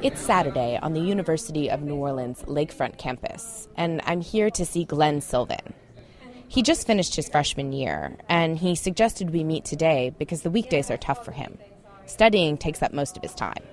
It's Saturday on the University of New Orleans Lakefront campus, and I'm here to see Glenn Sylvan. He just finished his freshman year, and he suggested we meet today because the weekdays are tough for him. Studying takes up most of his time.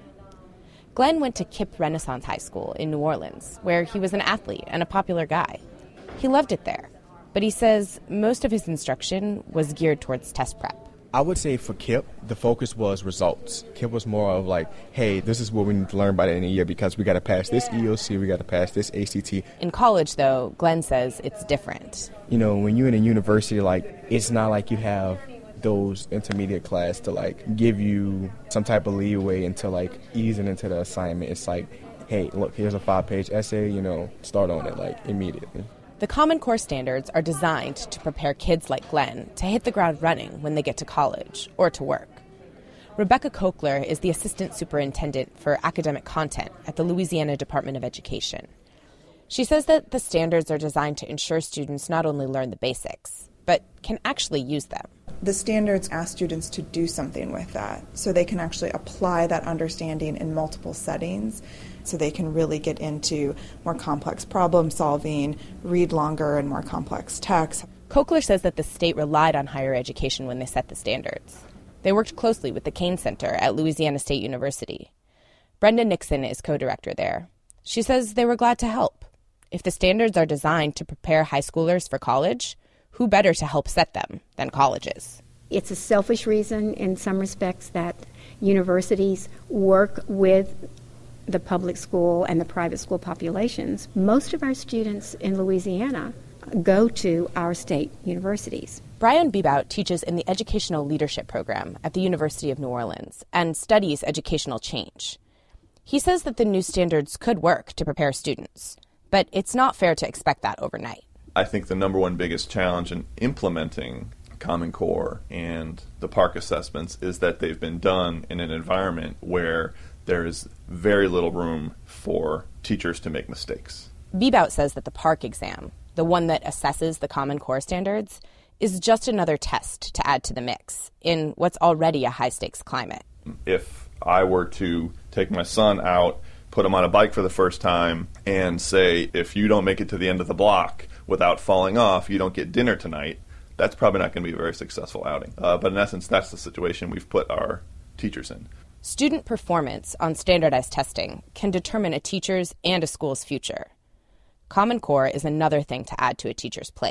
Glenn went to KIPP Renaissance High School in New Orleans, where he was an athlete and a popular guy. He loved it there, but he says most of his instruction was geared towards test prep. I would say for KIPP, the focus was results. KIPP was more of like, hey, this is what we need to learn by the end of the year because we got to pass this EOC, we got to pass this ACT. In college, though, Glenn says it's different. You know, when you're in a university, like, it's not like you have those intermediate class to, like, give you some type of leeway into, like, easing into the assignment. It's like, hey, look, here's a 5-page essay, start on it, like, immediately. The Common Core standards are designed to prepare kids like Glenn to hit the ground running when they get to college or to work. Rebecca Kochler is the assistant superintendent for academic content at the Louisiana Department of Education. She says that the standards are designed to ensure students not only learn the basics, but can actually use them. The standards ask students to do something with that, so they can actually apply that understanding in multiple settings, so they can really get into more complex problem solving, read longer and more complex texts. Kochler says that the state relied on higher education when they set the standards. They worked closely with the Kane Center at Louisiana State University. Brenda Nixon is co-director there. She says they were glad to help. If the standards are designed to prepare high schoolers for college, who better to help set them than colleges? It's a selfish reason in some respects that universities work with the public school and the private school populations. Most of our students in Louisiana go to our state universities. Brian Bebout teaches in the Educational Leadership Program at the University of New Orleans and studies educational change. He says that the new standards could work to prepare students, but it's not fair to expect that overnight. I think the number one biggest challenge in implementing Common Core and the PARCC assessments is that they've been done in an environment where there is very little room for teachers to make mistakes. Bebout says that the PARCC exam, the one that assesses the Common Core standards, is just another test to add to the mix in what's already a high-stakes climate. If I were to take my son out, put him on a bike for the first time, and say, if you don't make it to the end of the block without falling off, you don't get dinner tonight, that's probably not going to be a very successful outing. But in essence, that's the situation we've put our teachers in. Student performance on standardized testing can determine a teacher's and a school's future. Common Core is another thing to add to a teacher's plate.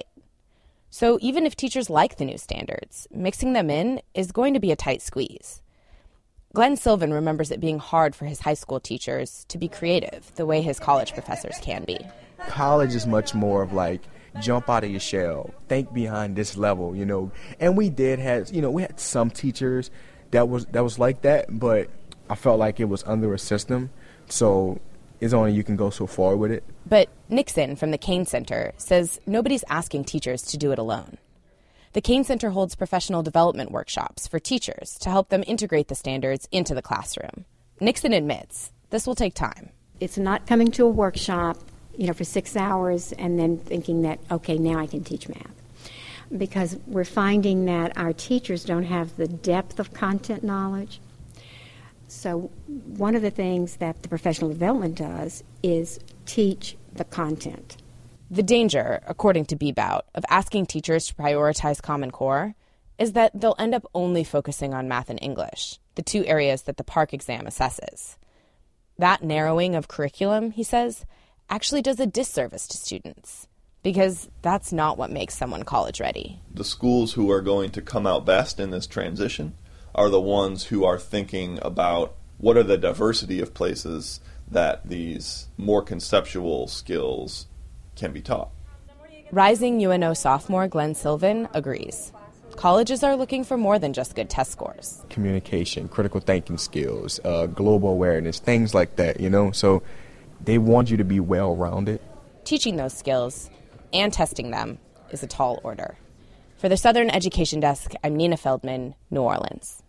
So even if teachers like the new standards, mixing them in is going to be a tight squeeze. Glenn Sylvan remembers it being hard for his high school teachers to be creative the way his college professors can be. College is much more of like, jump out of your shell, think behind this level, And we had some teachers that was like that, but I felt like it was under a system, so it's only you can go so far with it. But Nixon from the Kane Center says nobody's asking teachers to do it alone. The Kane Center holds professional development workshops for teachers to help them integrate the standards into the classroom. Nixon admits this will take time. It's not coming to a workshop, for 6 hours and then thinking that, okay, now I can teach math. Because we're finding that our teachers don't have the depth of content knowledge. So one of the things that the professional development does is teach the content. The danger, according to Bebout, of asking teachers to prioritize Common Core is that they'll end up only focusing on math and English, the two areas that the PARCC exam assesses. That narrowing of curriculum, he says, actually does a disservice to students, because that's not what makes someone college ready. The schools who are going to come out best in this transition are the ones who are thinking about what are the diversity of places that these more conceptual skills can be taught. Rising UNO sophomore Glenn Sylvan agrees. Colleges are looking for more than just good test scores. Communication, critical thinking skills, global awareness, things like that, So they want you to be well-rounded. Teaching those skills and testing them is a tall order. For the Southern Education Desk, I'm Nina Feldman, New Orleans.